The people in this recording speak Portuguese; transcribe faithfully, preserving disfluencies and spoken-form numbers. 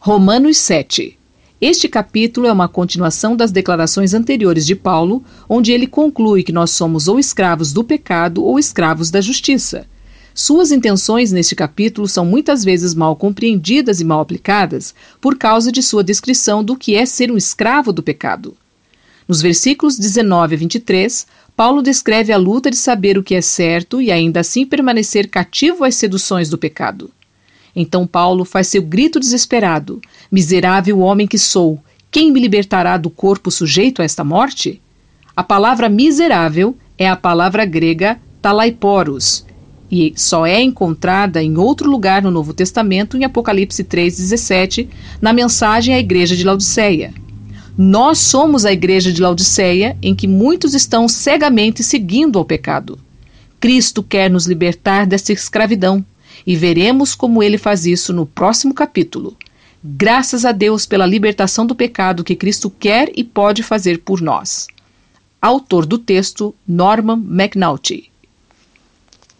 Romanos sete. Este capítulo é uma continuação das declarações anteriores de Paulo, onde ele conclui que nós somos ou escravos do pecado ou escravos da justiça. Suas intenções neste capítulo são muitas vezes mal compreendidas e mal aplicadas por causa de sua descrição do que é ser um escravo do pecado. Nos versículos dezenove a vinte e três, Paulo descreve a luta de saber o que é certo e ainda assim permanecer cativo às seduções do pecado. Então Paulo faz seu grito desesperado: miserável homem que sou, quem me libertará do corpo sujeito a esta morte? A palavra miserável é a palavra grega talaiporos, e só é encontrada em outro lugar no Novo Testamento, em Apocalipse três, dezessete, na mensagem à igreja de Laodiceia. Nós somos a igreja de Laodiceia, em que muitos estão cegamente seguindo ao pecado. Cristo quer nos libertar desta escravidão, e veremos como ele faz isso no próximo capítulo. Graças a Deus pela libertação do pecado que Cristo quer e pode fazer por nós. Autor do texto, Norman McNulty.